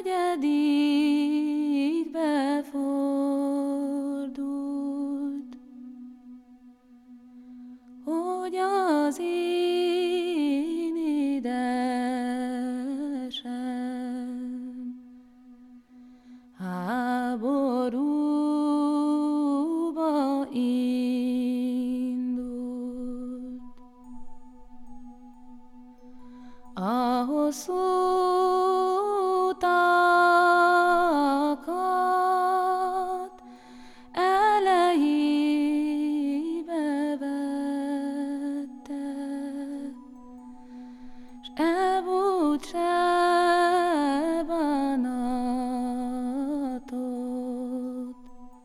negyedik befordult, hogy az én édesem háborúba indult. A hosszú utakat elejébe vette, s ebből se bánatot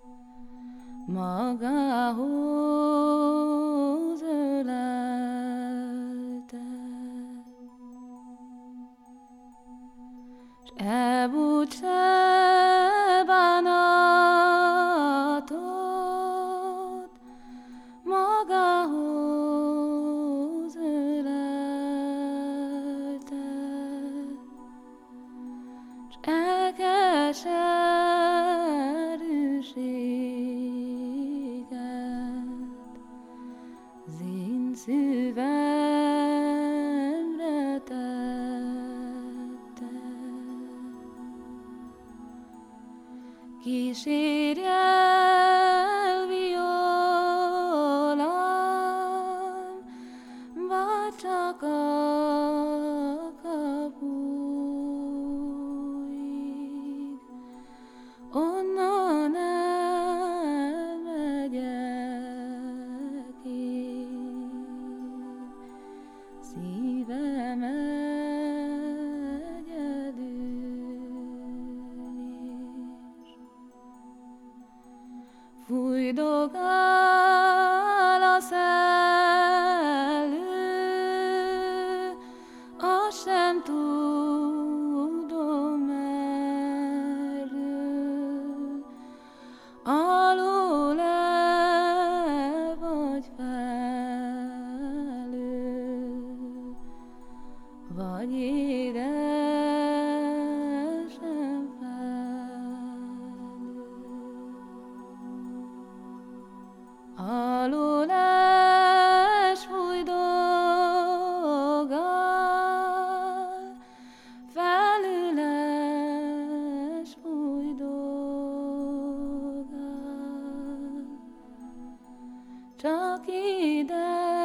magához ölelte. S ebből se bánatot magához ölelte, s keserűséget az én szívemre tette. Kísérj el, violam, vagy csak a kapuig, onnan elmegyek én, szívem fújdogál a szellő, azt sem tudom erről, alól-e vagy felül, vagy édesem felül. Alól-es fújdogál, felül-es fújdogál, csak ide